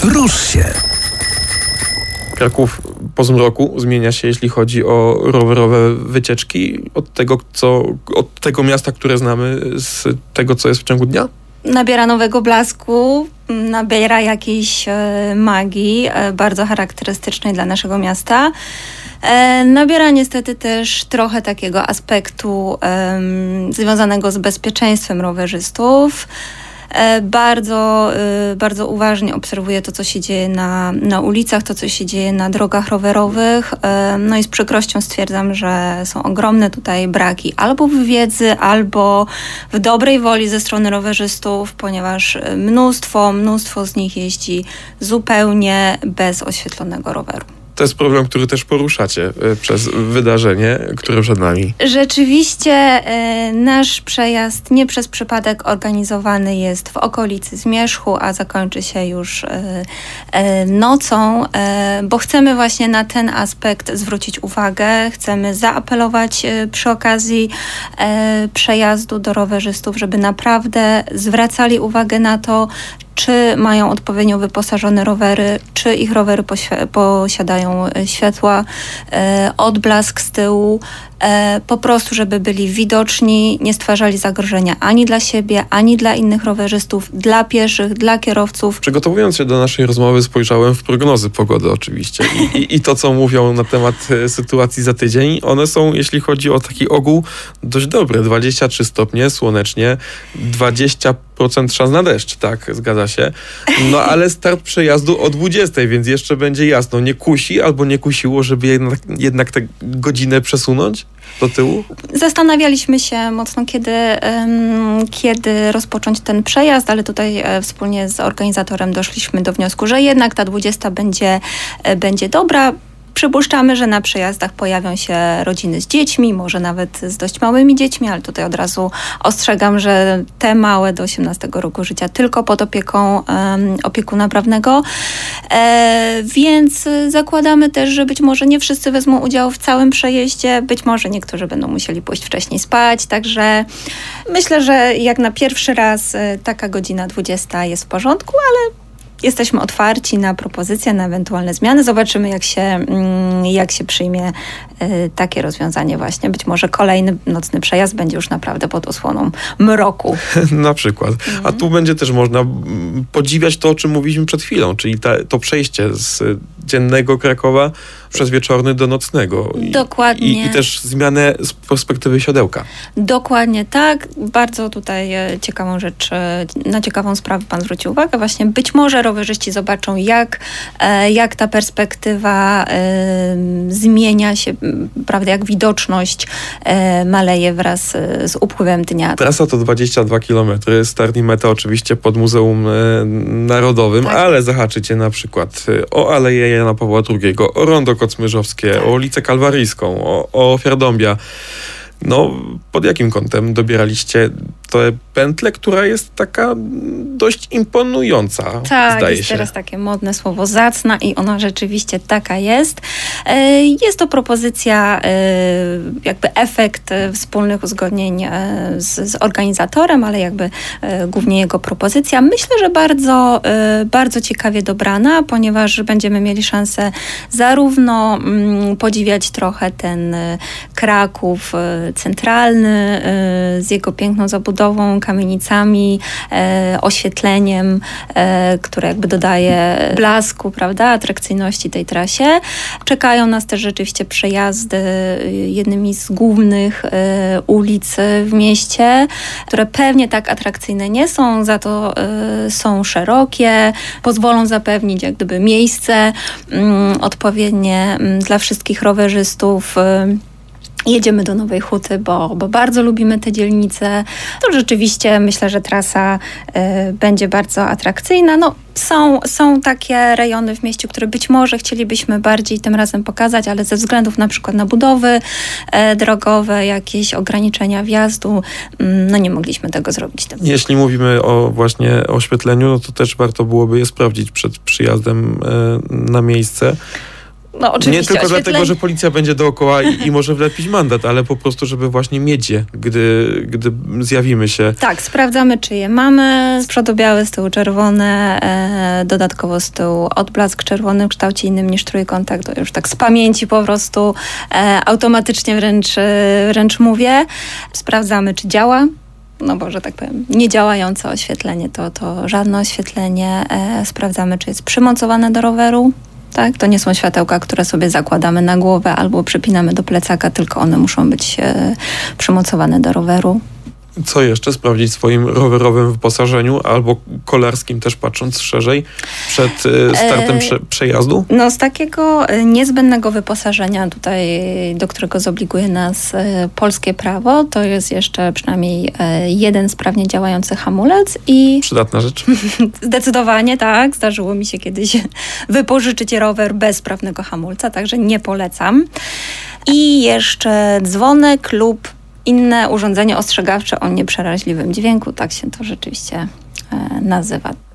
Rusz się. Kraków po zmroku zmienia się, jeśli chodzi o rowerowe wycieczki od tego miasta, które znamy, z tego, co jest w ciągu dnia? Nabiera nowego blasku, nabiera jakiejś magii bardzo charakterystycznej dla naszego miasta. Nabiera niestety też trochę takiego aspektu związanego z bezpieczeństwem rowerzystów. Bardzo uważnie obserwuję to, co się dzieje na ulicach, to, co się dzieje na drogach rowerowych. No i z przykrością stwierdzam, że są ogromne tutaj braki albo w wiedzy, albo w dobrej woli ze strony rowerzystów, ponieważ mnóstwo z nich jeździ zupełnie bez oświetlonego roweru. To jest problem, który też poruszacie przez wydarzenie, które przed nami. Rzeczywiście nasz przejazd nie przez przypadek organizowany jest w okolicy Zmierzchu, a zakończy się już nocą, bo chcemy właśnie na ten aspekt zwrócić uwagę. Chcemy zaapelować przy okazji przejazdu do rowerzystów, żeby naprawdę zwracali uwagę na to, czy mają odpowiednio wyposażone rowery, czy ich rowery posiadają światła, odblask z tyłu, po prostu, żeby byli widoczni, nie stwarzali zagrożenia ani dla siebie, ani dla innych rowerzystów, dla pieszych, dla kierowców. Przygotowując się do naszej rozmowy, spojrzałem w prognozy pogody oczywiście i to, co mówią na temat sytuacji za tydzień, one są, jeśli chodzi o taki ogół, dość dobre. 23 stopnie, słonecznie, 20% szans na deszcz, tak, zgadza się. No ale start przejazdu o 20, więc jeszcze będzie jasno. Nie kusi albo nie kusiło, żeby jednak tę godzinę przesunąć do tyłu? Zastanawialiśmy się mocno, kiedy rozpocząć ten przejazd, ale tutaj wspólnie z organizatorem doszliśmy do wniosku, że jednak ta 20 będzie dobra. Przypuszczamy, że na przejazdach pojawią się rodziny z dziećmi, może nawet z dość małymi dziećmi, ale tutaj od razu ostrzegam, że te małe do 18 roku życia tylko pod opieką opiekuna prawnego. Więc zakładamy też, że być może nie wszyscy wezmą udział w całym przejeździe, być może niektórzy będą musieli pójść wcześniej spać, także myślę, że jak na pierwszy raz taka godzina 20 jest w porządku, ale jesteśmy otwarci na propozycje, na ewentualne zmiany. Zobaczymy, jak się przyjmie takie rozwiązanie właśnie. Być może kolejny nocny przejazd będzie już naprawdę pod osłoną mroku. Na przykład. A tu będzie też można podziwiać to, o czym mówiliśmy przed chwilą, czyli to przejście z dziennego Krakowa przez wieczorny do nocnego. Dokładnie. I też zmianę z perspektywy siodełka. Dokładnie tak. Bardzo tutaj na ciekawą sprawę pan zwrócił uwagę. Właśnie być może rowerzyści zobaczą, jak ta perspektywa zmienia się, prawda, jak widoczność maleje wraz z upływem dnia. Trasa to 22 km, start i meta oczywiście pod Muzeum Narodowym, tak. Ale zahaczycie na przykład o Aleję Jana Pawła II, o Rondo Kocmyrzowskie, tak. O ulicę Kalwaryjską, o Ofiar Dąbia. No, pod jakim kątem dobieraliście tę pętlę, która jest taka dość imponująca, tak, zdaje się. Jest teraz takie modne słowo zacna i ona rzeczywiście taka jest. Jest to propozycja, jakby efekt wspólnych uzgodnień z organizatorem, ale jakby głównie jego propozycja. Myślę, że bardzo ciekawie dobrana, ponieważ będziemy mieli szansę zarówno podziwiać trochę ten Kraków centralny z jego piękną zabudową, kamienicami, oświetleniem, które jakby dodaje blasku, prawda, atrakcyjności tej trasie. Czekają nas też rzeczywiście przejazdy jednymi z głównych ulic w mieście, które pewnie tak atrakcyjne nie są, za to są szerokie, pozwolą zapewnić jak gdyby miejsce odpowiednie dla wszystkich rowerzystów. Jedziemy do Nowej Huty, bo bardzo lubimy te dzielnice. To rzeczywiście myślę, że trasa będzie bardzo atrakcyjna. No, są takie rejony w mieście, które być może chcielibyśmy bardziej tym razem pokazać, ale ze względów na przykład na budowy drogowe, jakieś ograniczenia wjazdu, no nie mogliśmy tego zrobić. Jeśli mówimy właśnie o oświetleniu, no to też warto byłoby je sprawdzić przed przyjazdem na miejsce. No oczywiście. Nie tylko dlatego, że policja będzie dookoła i może wlepić mandat, ale po prostu, żeby właśnie mieć je, gdy zjawimy się. Tak, sprawdzamy, czy je mamy. Z przodu białe, z tyłu czerwone, dodatkowo z tyłu odblask czerwony w kształcie innym niż trójkątak. To już tak z pamięci po prostu automatycznie wręcz mówię. Sprawdzamy, czy działa. No bo, że tak powiem, niedziałające oświetlenie to żadne oświetlenie. Sprawdzamy, czy jest przymocowane do roweru. Tak? To nie są światełka, które sobie zakładamy na głowę albo przypinamy do plecaka, tylko one muszą być przymocowane do roweru. Co jeszcze sprawdzić w swoim rowerowym wyposażeniu albo kolarskim też patrząc szerzej przed startem przejazdu? No z takiego niezbędnego wyposażenia tutaj, do którego zobliguje nas polskie prawo, to jest jeszcze przynajmniej jeden sprawnie działający hamulec i... Przydatna rzecz. Zdecydowanie tak. Zdarzyło mi się kiedyś wypożyczyć rower bez sprawnego hamulca, także nie polecam. I jeszcze dzwonek lub inne urządzenie ostrzegawcze o nieprzeraźliwym dźwięku, tak się to rzeczywiście nazywa.